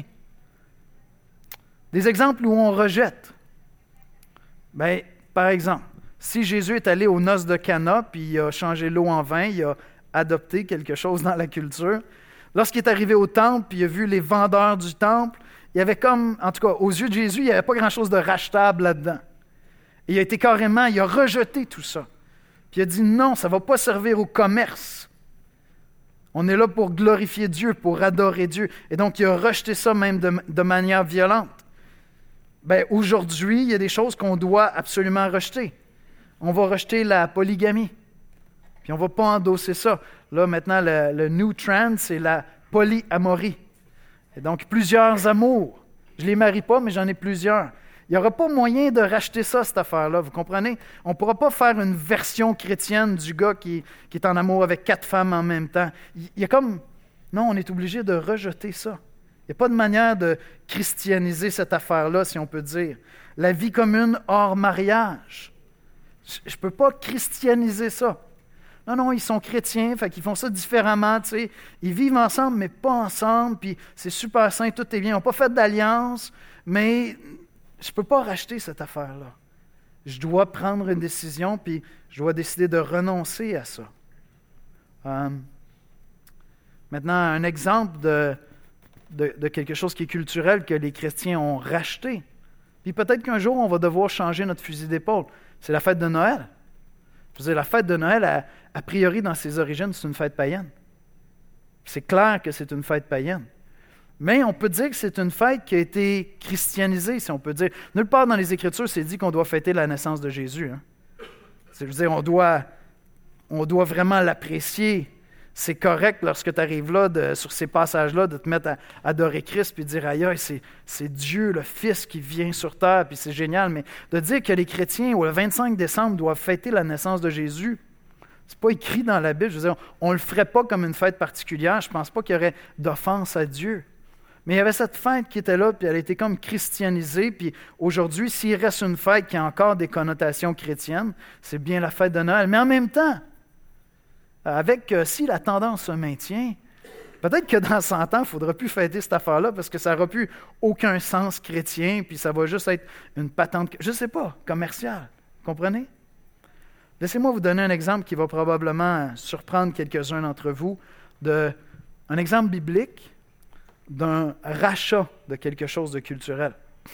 Des exemples où on rejette. Bien, par exemple, si Jésus est allé aux noces de Cana, puis il a changé l'eau en vin, il a adopté quelque chose dans la culture. Lorsqu'il est arrivé au temple, puis il a vu les vendeurs du temple, il y avait comme, en tout cas, aux yeux de Jésus, il n'y avait pas grand-chose de rachetable là-dedans. Et il a rejeté tout ça. Puis il a dit non, ça ne va pas servir au commerce. On est là pour glorifier Dieu, pour adorer Dieu. Et donc, il a rejeté ça même de manière violente. Bien, aujourd'hui, il y a des choses qu'on doit absolument rejeter. On va rejeter la polygamie. Puis on ne va pas endosser ça. Là, maintenant, le new trend, c'est la polyamorie. Et donc, plusieurs amours. Je ne les marie pas, mais j'en ai plusieurs. Il n'y aura pas moyen de racheter ça, cette affaire-là, vous comprenez? On ne pourra pas faire une version chrétienne du gars qui est en amour avec 4 femmes en même temps. Il y a comme... Non, on est obligé de rejeter ça. Il n'y a pas de manière de christianiser cette affaire-là, si on peut dire. La vie commune hors mariage. Je ne peux pas christianiser ça. Non, ils sont chrétiens, fait qu'ils font ça différemment, tu sais. Ils vivent ensemble, mais pas ensemble, puis c'est super sain, tout est bien. Ils n'ont pas fait d'alliance, mais je ne peux pas racheter cette affaire-là. je dois prendre une décision, puis je dois décider de renoncer à ça. Maintenant, un exemple de quelque chose qui est culturel que les chrétiens ont racheté. Puis peut-être qu'un jour, on va devoir changer notre fusil d'épaule. C'est la fête de Noël. Je veux dire, la fête de Noël, a priori, dans ses origines, c'est une fête païenne. C'est clair que c'est une fête païenne. Mais on peut dire que c'est une fête qui a été christianisée, si on peut dire. Nulle part dans les Écritures, c'est dit qu'on doit fêter la naissance de Jésus. Je veux dire, on doit vraiment l'apprécier. C'est correct lorsque tu arrives là, sur ces passages-là, de te mettre à adorer Christ puis de dire, aïe, c'est Dieu, le Fils, qui vient sur terre, puis c'est génial. Mais de dire que les chrétiens, le 25 décembre, doivent fêter la naissance de Jésus, c'est pas écrit dans la Bible. Je veux dire, on ne le ferait pas comme une fête particulière. Je ne pense pas qu'il y aurait d'offense à Dieu. Mais il y avait cette fête qui était là, puis elle a été comme christianisée. Puis aujourd'hui, s'il reste une fête qui a encore des connotations chrétiennes, c'est bien la fête de Noël. Mais en même temps, si la tendance se maintient, peut-être que dans 100 ans, il ne faudra plus fêter cette affaire-là parce que ça n'aura plus aucun sens chrétien, puis ça va juste être une patente, je ne sais pas, commerciale. Comprenez? Laissez-moi vous donner un exemple qui va probablement surprendre quelques-uns d'entre vous, un exemple biblique d'un rachat de quelque chose de culturel.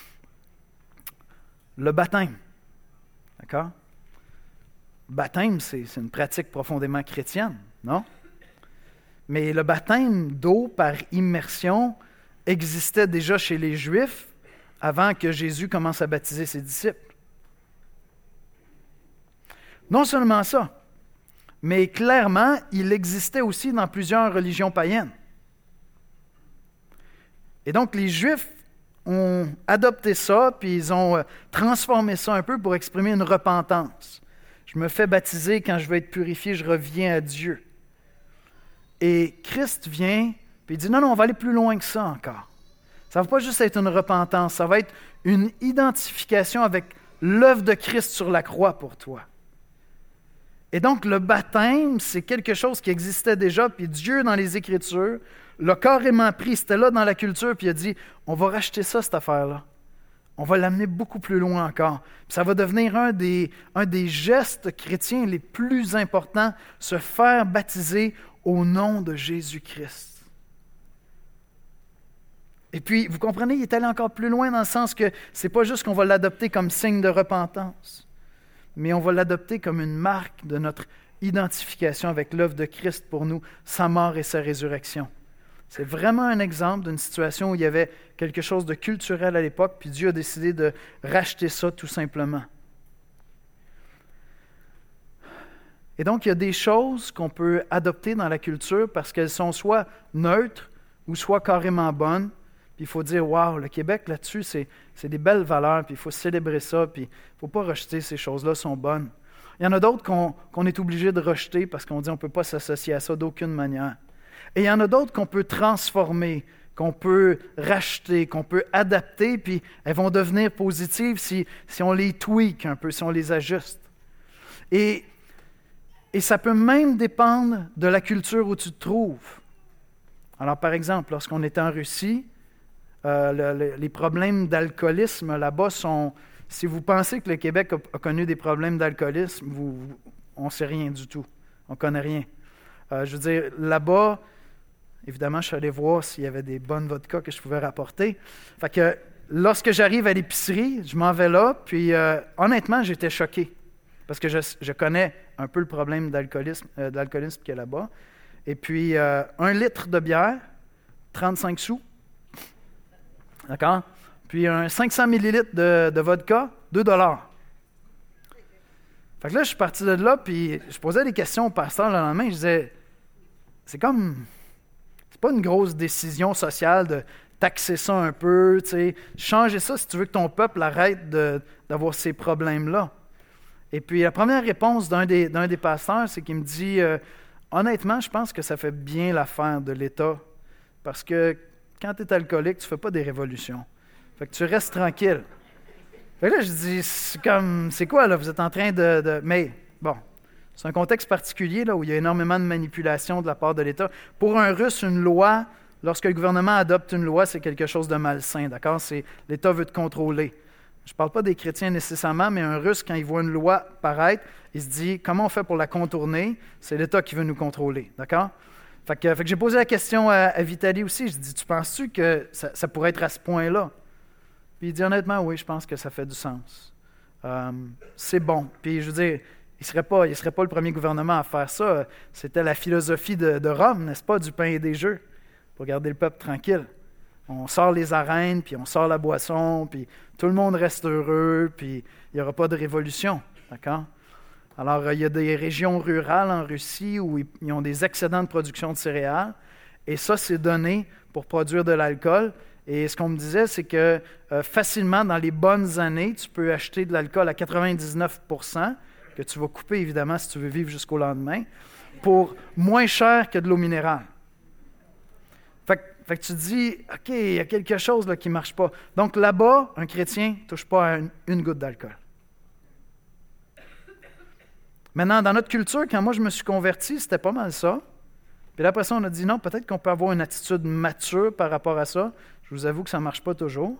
Le baptême. D'accord? Baptême, c'est une pratique profondément chrétienne, non? Mais le baptême d'eau par immersion existait déjà chez les Juifs avant que Jésus commence à baptiser ses disciples. Non seulement ça, mais clairement, il existait aussi dans plusieurs religions païennes. Et donc, les Juifs ont adopté ça, puis ils ont transformé ça un peu pour exprimer une repentance. Je me fais baptiser, quand je veux être purifié, je reviens à Dieu. Et Christ vient, puis il dit, non, on va aller plus loin que ça encore. Ça ne va pas juste être une repentance, ça va être une identification avec l'œuvre de Christ sur la croix pour toi. Et donc, le baptême, c'est quelque chose qui existait déjà, puis Dieu, dans les Écritures, l'a carrément pris, c'était là dans la culture, puis il a dit, on va racheter ça, cette affaire-là. On va l'amener beaucoup plus loin encore. Puis ça va devenir un des gestes chrétiens les plus importants, se faire baptiser au nom de Jésus-Christ. Et puis, vous comprenez, il est allé encore plus loin dans le sens que c'est pas juste qu'on va l'adopter comme signe de repentance, mais on va l'adopter comme une marque de notre identification avec l'œuvre de Christ pour nous, sa mort et sa résurrection. C'est vraiment un exemple d'une situation où il y avait quelque chose de culturel à l'époque, puis Dieu a décidé de racheter ça tout simplement. Et donc, il y a des choses qu'on peut adopter dans la culture parce qu'elles sont soit neutres ou soit carrément bonnes. Puis il faut dire, wow, le Québec là-dessus, c'est des belles valeurs, puis il faut célébrer ça, puis il ne faut pas rejeter ces choses-là, sont bonnes. Il y en a d'autres qu'on est obligé de rejeter parce qu'on dit qu'on ne peut pas s'associer à ça d'aucune manière. Et il y en a d'autres qu'on peut transformer, qu'on peut racheter, qu'on peut adapter, puis elles vont devenir positives si on les tweak un peu, si on les ajuste. Et ça peut même dépendre de la culture où tu te trouves. Alors, par exemple, lorsqu'on était en Russie, les problèmes d'alcoolisme là-bas sont... Si vous pensez que le Québec a connu des problèmes d'alcoolisme, on ne sait rien du tout. On ne connaît rien. Je veux dire, là-bas, évidemment, je suis allé voir s'il y avait des bonnes vodkas que je pouvais rapporter. Fait que lorsque j'arrive à l'épicerie, je m'en vais là, puis honnêtement, j'étais choqué. Parce que je connais un peu le problème d'alcoolisme qu'il y a là-bas. Et puis, 1 litre de bière, 35 sous. D'accord? Puis, un 500 millilitres de vodka, 2 $. Fait que là, je suis parti de là, puis je posais des questions au pasteur le lendemain. Je disais, c'est pas une grosse décision sociale de taxer ça un peu, tu sais, changer ça si tu veux que ton peuple arrête d'avoir ces problèmes-là. Et puis, la première réponse d'un des pasteurs, c'est qu'il me dit, honnêtement, je pense que ça fait bien l'affaire de l'État, parce que quand tu es alcoolique, tu ne fais pas des révolutions. Fait que tu restes tranquille. Fait que là, je dis, c'est quoi, là? Vous êtes en train de... Mais, bon, c'est un contexte particulier, là, où il y a énormément de manipulation de la part de l'État. Pour un Russe, une loi, lorsque le gouvernement adopte une loi, c'est quelque chose de malsain, d'accord? L'État veut te contrôler. Je ne parle pas des chrétiens nécessairement, mais un Russe, quand il voit une loi paraître, il se dit, comment on fait pour la contourner? C'est l'État qui veut nous contrôler, d'accord? Fait que j'ai posé la question à Vitaly aussi. Je dis, tu penses-tu que ça pourrait être à ce point-là? Puis il dit, honnêtement, oui, je pense que ça fait du sens. C'est bon. Puis je veux dire, il serait pas le premier gouvernement à faire ça. C'était la philosophie de Rome, n'est-ce pas, du pain et des jeux, pour garder le peuple tranquille. On sort les arènes, puis on sort la boisson, puis tout le monde reste heureux, puis il n'y aura pas de révolution, d'accord? Alors, il y a des régions rurales en Russie où ils ont des excédents de production de céréales, et ça, c'est donné pour produire de l'alcool. Et ce qu'on me disait, c'est que facilement, dans les bonnes années, tu peux acheter de l'alcool à 99%, que tu vas couper, évidemment, si tu veux vivre jusqu'au lendemain, pour moins cher que de l'eau minérale. Fait que tu te dis, OK, il y a quelque chose là, qui ne marche pas. Donc là-bas, un chrétien ne touche pas à une goutte d'alcool. Maintenant, dans notre culture, quand moi je me suis converti, c'était pas mal ça. Puis là, après ça, on a dit non, peut-être qu'on peut avoir une attitude mature par rapport à ça. Je vous avoue que ça ne marche pas toujours.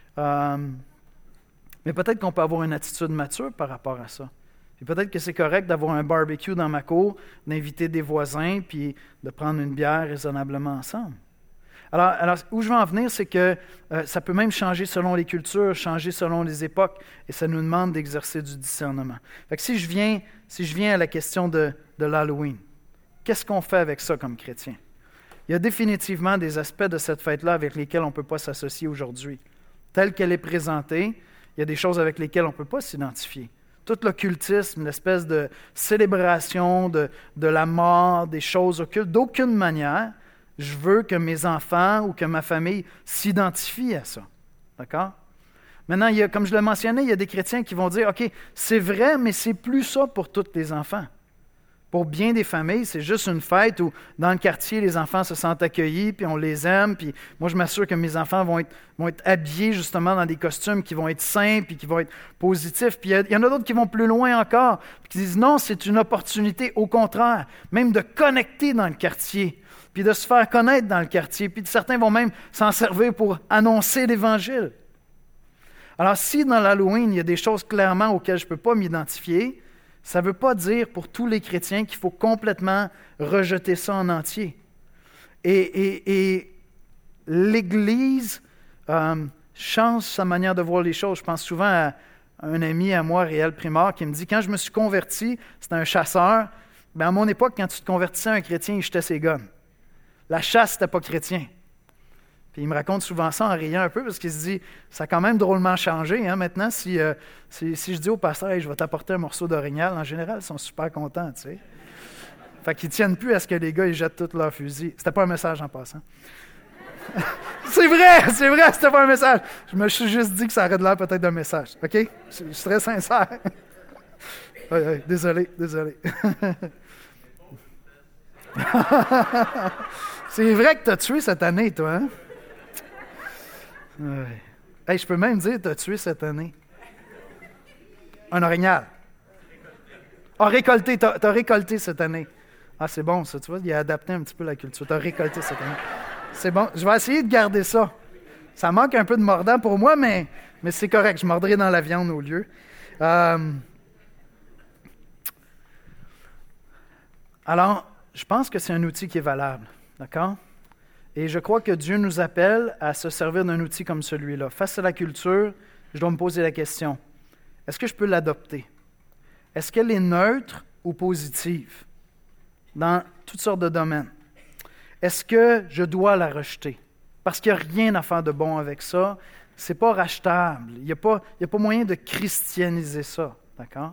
Mais peut-être qu'on peut avoir une attitude mature par rapport à ça. Puis peut-être que c'est correct d'avoir un barbecue dans ma cour, d'inviter des voisins, puis de prendre une bière raisonnablement ensemble. Alors, où je veux en venir, c'est que ça peut même changer selon les cultures, changer selon les époques, et ça nous demande d'exercer du discernement. Fait que si je viens à la question de l'Halloween, qu'est-ce qu'on fait avec ça comme chrétien? Il y a définitivement des aspects de cette fête-là avec lesquels on ne peut pas s'associer aujourd'hui. Telle qu'elle est présentée, il y a des choses avec lesquelles on ne peut pas s'identifier. Tout l'occultisme, l'espèce de célébration de la mort, des choses occultes, d'aucune manière, je veux que mes enfants ou que ma famille s'identifient à ça. D'accord? Maintenant, comme je l'ai mentionné, il y a des chrétiens qui vont dire, OK, c'est vrai, mais c'est plus ça pour tous les enfants. Pour bien des familles, c'est juste une fête où, dans le quartier, les enfants se sentent accueillis, puis on les aime, puis moi, je m'assure que mes enfants vont être habillés justement dans des costumes qui vont être sains, puis qui vont être positifs. Puis il y en a d'autres qui vont plus loin encore, puis qui disent, non, c'est une opportunité, au contraire, même de connecter dans le quartier, puis de se faire connaître dans le quartier, puis certains vont même s'en servir pour annoncer l'Évangile. Alors, si dans l'Halloween, il y a des choses clairement auxquelles je ne peux pas m'identifier, ça ne veut pas dire pour tous les chrétiens qu'il faut complètement rejeter ça en entier. Et l'Église change sa manière de voir les choses. Je pense souvent à un ami à moi, Réal Primard, qui me dit, quand je me suis converti, c'était un chasseur, bien à mon époque, quand tu te convertissais à un chrétien, il jetait ses guns. La chasse, c'était pas chrétien. Puis il me raconte souvent ça en riant un peu parce qu'il se dit, ça a quand même drôlement changé. Hein, maintenant, si je dis au pasteur, hey, je vais t'apporter un morceau d'orignal, en général, ils sont super contents, tu sais. Fait qu'ils ne tiennent plus à ce que les gars ils jettent tous leurs fusils. C'était pas un message en passant. C'est vrai, c'était pas un message. Je me suis juste dit que ça aurait de l'air peut-être d'un message. OK? Je suis très sincère. Désolé. C'est vrai que tu as tué cette année, toi, hein? Hey, je peux même dire que tu as tué cette année. Un orignal. Récolté, tu as récolté cette année. Ah, c'est bon, ça, tu vois, il a adapté un petit peu la culture. Tu as récolté cette année. C'est bon, je vais essayer de garder ça. Ça manque un peu de mordant pour moi, mais c'est correct, je mordrai dans la viande au lieu. Alors, je pense que c'est un outil qui est valable, d'accord? Et je crois que Dieu nous appelle à se servir d'un outil comme celui-là. Face à la culture, je dois me poser la question, est-ce que je peux l'adopter? Est-ce qu'elle est neutre ou positive dans toutes sortes de domaines? Est-ce que je dois la rejeter? Parce qu'il n'y a rien à faire de bon avec ça. Ce n'est pas rachetable. Il n'y a pas moyen de christianiser ça, d'accord?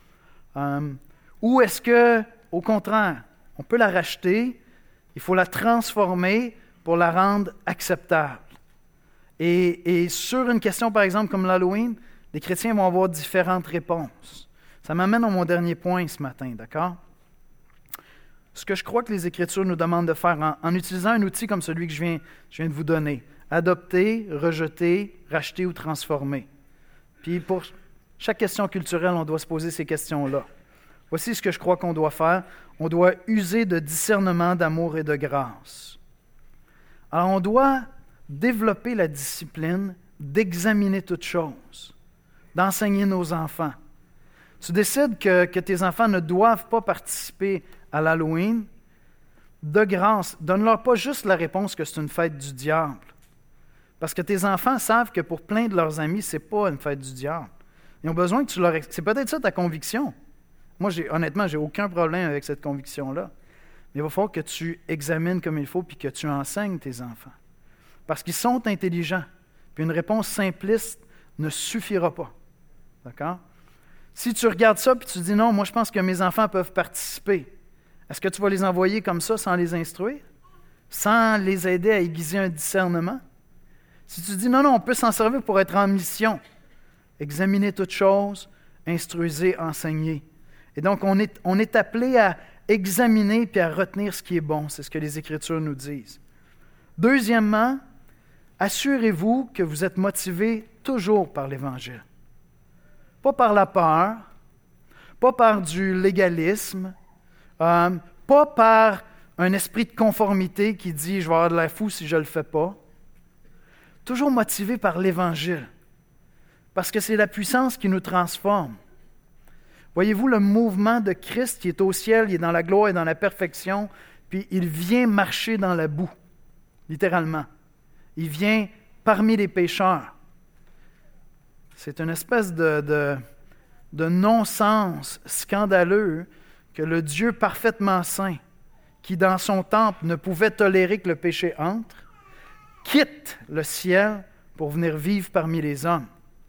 Ou est-ce que, au contraire, on peut la racheter, il faut la transformer pour la rendre acceptable. Et sur une question, par exemple, comme l'Halloween, les chrétiens vont avoir différentes réponses. Ça m'amène à mon dernier point ce matin, d'accord? Ce que je crois que les Écritures nous demandent de faire en utilisant un outil comme celui que je viens de vous donner, adopter, rejeter, racheter ou transformer. Puis pour chaque question culturelle, on doit se poser ces questions-là. Voici ce que je crois qu'on doit faire. On doit user de discernement, d'amour et de grâce. Alors, on doit développer la discipline d'examiner toutes choses. d'enseigner nos enfants. Tu décides que tes enfants ne doivent pas participer à l'Halloween, de grâce, donne-leur pas juste la réponse que c'est une fête du diable. Parce que tes enfants savent que pour plein de leurs amis, ce n'est pas une fête du diable. Ils ont besoin que tu leur... C'est peut-être ça ta conviction. Moi, honnêtement, j'ai aucun problème avec cette conviction-là. Mais il va falloir que tu examines comme il faut puis que tu enseignes tes enfants. Parce qu'ils sont intelligents. Puis une réponse simpliste ne suffira pas. D'accord? Si tu regardes ça puis tu dis non, moi je pense que mes enfants peuvent participer, est-ce que tu vas les envoyer comme ça sans les instruire? Sans les aider à aiguiser un discernement? Si tu dis non, on peut s'en servir pour être en mission, examiner toutes choses, instruisez, enseignez. Et donc, on est appelé à examiner puis à retenir ce qui est bon. C'est ce que les Écritures nous disent. Deuxièmement, assurez-vous que vous êtes motivés toujours par l'Évangile. Pas par la peur, pas par du légalisme, pas par un esprit de conformité qui dit « je vais avoir de l'air fou si je ne le fais pas ». Toujours motivé par l'Évangile, parce que c'est la puissance qui nous transforme. Voyez-vous le mouvement de Christ qui est au ciel, il est dans la gloire et dans la perfection, puis il vient marcher dans la boue, littéralement. Il vient parmi les pécheurs. C'est une espèce de non-sens scandaleux que le Dieu parfaitement saint, qui dans son temple ne pouvait tolérer que le péché entre, quitte le ciel pour venir vivre parmi les hommes.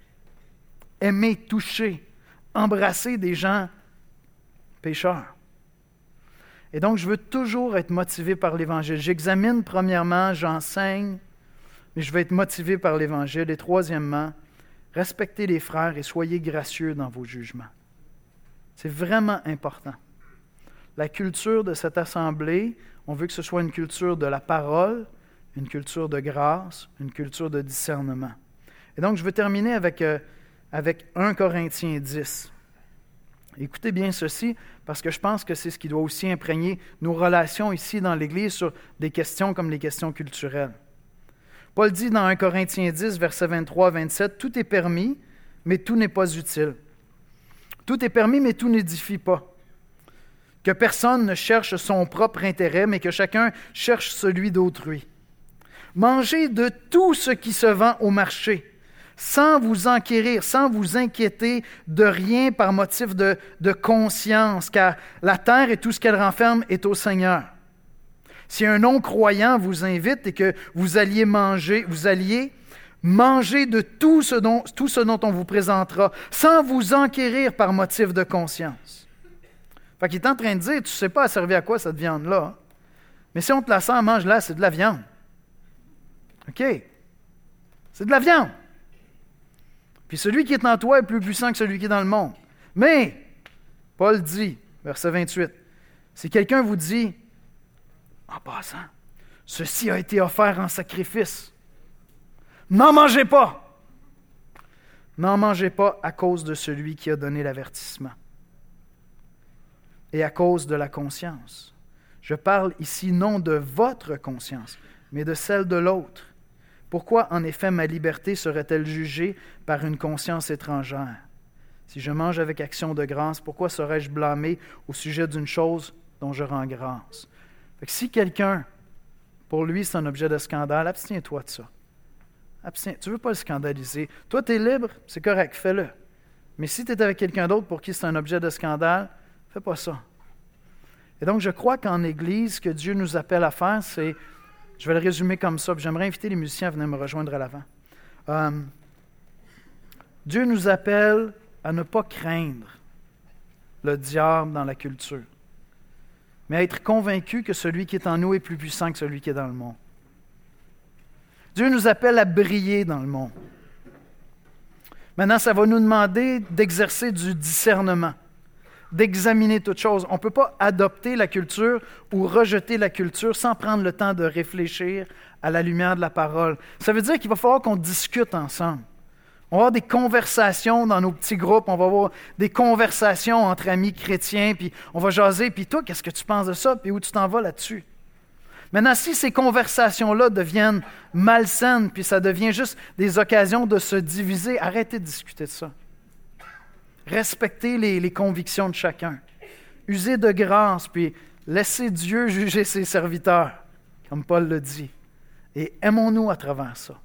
Aimer, toucher, embrasser des gens pécheurs. Et donc, je veux toujours être motivé par l'Évangile. J'examine premièrement, j'enseigne, mais je veux être motivé par l'Évangile. Et troisièmement, respectez les frères et soyez gracieux dans vos jugements. C'est vraiment important. La culture de cette assemblée, on veut que ce soit une culture de la parole, une culture de grâce, une culture de discernement. Et donc, je veux terminer avec 1 Corinthiens 10. Écoutez bien ceci, parce que je pense que c'est ce qui doit aussi imprégner nos relations ici dans l'Église sur des questions comme les questions culturelles. Paul dit dans 1 Corinthiens 10, versets 23-27, « Tout est permis, mais tout n'est pas utile. Tout est permis, mais tout n'édifie pas. Que personne ne cherche son propre intérêt, mais que chacun cherche celui d'autrui. Mangez de tout ce qui se vend au marché, sans vous enquérir, sans vous inquiéter de rien par motif de conscience, car la terre et tout ce qu'elle renferme est au Seigneur. Si un non-croyant vous invite et que vous alliez manger de tout ce dont on vous présentera, sans vous enquérir par motif de conscience. » Fait qu'il est en train de dire, tu ne sais pas servir à quoi cette viande-là, mais si on te la sert, mange-la, c'est de la viande. OK? C'est de la viande. Puis celui qui est en toi est plus puissant que celui qui est dans le monde. Mais, Paul dit, verset 28, si quelqu'un vous dit, en passant, ceci a été offert en sacrifice, n'en mangez pas. N'en mangez pas à cause de celui qui a donné l'avertissement. Et à cause de la conscience. Je parle ici non de votre conscience, mais de celle de l'autre. Pourquoi, en effet, ma liberté serait-elle jugée par une conscience étrangère? Si je mange avec action de grâce, pourquoi serais-je blâmé au sujet d'une chose dont je rends grâce? Fait que si quelqu'un, pour lui, c'est un objet de scandale, abstiens-toi de ça. Tu ne veux pas le scandaliser. Toi, tu es libre, c'est correct, fais-le. Mais si tu es avec quelqu'un d'autre pour qui c'est un objet de scandale, fais pas ça. Et donc, je crois qu'en Église, ce que Dieu nous appelle à faire, c'est, je vais le résumer comme ça, puis j'aimerais inviter les musiciens à venir me rejoindre à l'avant. Dieu nous appelle à ne pas craindre le diable dans la culture, mais à être convaincu que celui qui est en nous est plus puissant que celui qui est dans le monde. Dieu nous appelle à briller dans le monde. Maintenant, ça va nous demander d'exercer du discernement, d'examiner toutes choses. On ne peut pas adopter la culture ou rejeter la culture sans prendre le temps de réfléchir à la lumière de la parole. Ça veut dire qu'il va falloir qu'on discute ensemble. On va avoir des conversations dans nos petits groupes, on va avoir des conversations entre amis chrétiens, puis on va jaser, puis toi, qu'est-ce que tu penses de ça, puis où tu t'en vas là-dessus? Maintenant, si ces conversations-là deviennent malsaines, puis ça devient juste des occasions de se diviser, arrêtez de discuter de ça. Respecter les convictions de chacun. User de grâce, puis laisser Dieu juger ses serviteurs, comme Paul le dit. Et aimons-nous à travers ça.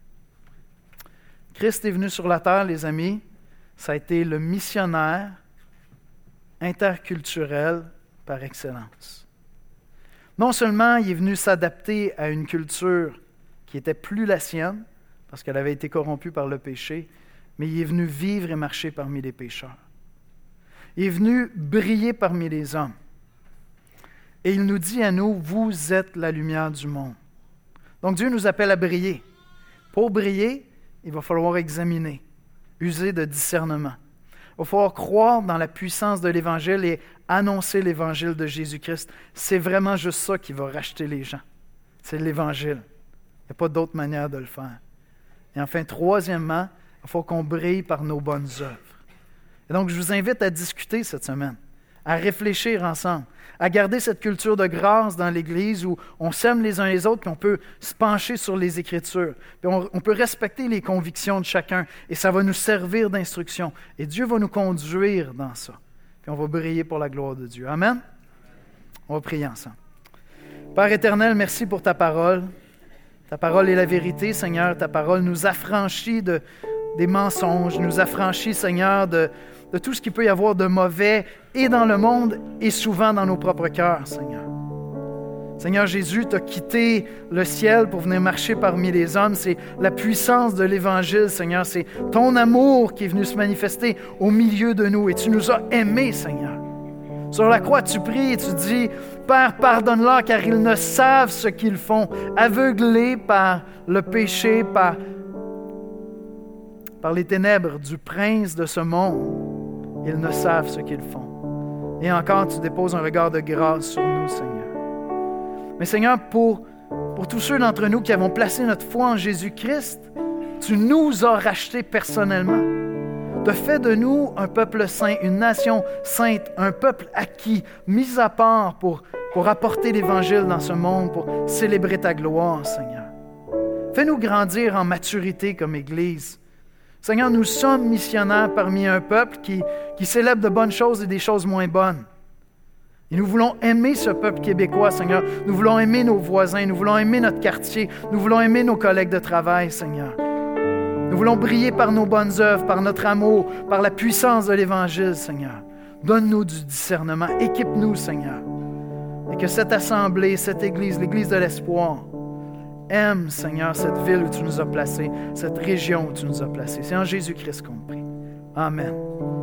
Christ est venu sur la terre, les amis. Ça a été le missionnaire interculturel par excellence. Non seulement il est venu s'adapter à une culture qui n'était plus la sienne, parce qu'elle avait été corrompue par le péché, mais il est venu vivre et marcher parmi les pécheurs. Il est venu briller parmi les hommes. Et il nous dit à nous, vous êtes la lumière du monde. Donc Dieu nous appelle à briller. Pour briller, il va falloir examiner, user de discernement. Il va falloir croire dans la puissance de l'Évangile et annoncer l'Évangile de Jésus-Christ. C'est vraiment juste ça qui va racheter les gens. C'est l'Évangile. Il n'y a pas d'autre manière de le faire. Et enfin, troisièmement, il faut qu'on brille par nos bonnes œuvres. Et donc, je vous invite à discuter cette semaine, à réfléchir ensemble, à garder cette culture de grâce dans l'Église où on s'aime les uns les autres, puis on peut se pencher sur les Écritures, puis on peut respecter les convictions de chacun, et ça va nous servir d'instruction. Et Dieu va nous conduire dans ça. Puis on va briller pour la gloire de Dieu. Amen? On va prier ensemble. Père éternel, merci pour ta parole. Ta parole est la vérité, Seigneur. Ta parole nous affranchit des mensonges, nous affranchit, Seigneur, de tout ce qu'il peut y avoir de mauvais et dans le monde et souvent dans nos propres cœurs, Seigneur. Seigneur Jésus, tu as quitté le ciel pour venir marcher parmi les hommes. C'est la puissance de l'Évangile, Seigneur. C'est ton amour qui est venu se manifester au milieu de nous et tu nous as aimés, Seigneur. Sur la croix, tu pries et tu dis, Père, pardonne-leur car ils ne savent ce qu'ils font. Aveuglés par le péché, par les ténèbres du prince de ce monde, ils ne savent ce qu'ils font. Et encore, tu déposes un regard de grâce sur nous, Seigneur. Mais Seigneur, pour tous ceux d'entre nous qui avons placé notre foi en Jésus-Christ, tu nous as rachetés personnellement. Tu as fait de nous un peuple saint, une nation sainte, un peuple acquis, mis à part pour apporter l'Évangile dans ce monde, pour célébrer ta gloire, Seigneur. Fais-nous grandir en maturité comme Église. Seigneur, nous sommes missionnaires parmi un peuple qui célèbre de bonnes choses et des choses moins bonnes. Et nous voulons aimer ce peuple québécois, Seigneur. Nous voulons aimer nos voisins, nous voulons aimer notre quartier, nous voulons aimer nos collègues de travail, Seigneur. Nous voulons briller par nos bonnes œuvres, par notre amour, par la puissance de l'Évangile, Seigneur. Donne-nous du discernement, équipe-nous, Seigneur. Et que cette assemblée, cette Église, l'Église de l'espoir, aime, Seigneur, cette ville où tu nous as placés, cette région où tu nous as placés. C'est en Jésus-Christ qu'on prie. Amen.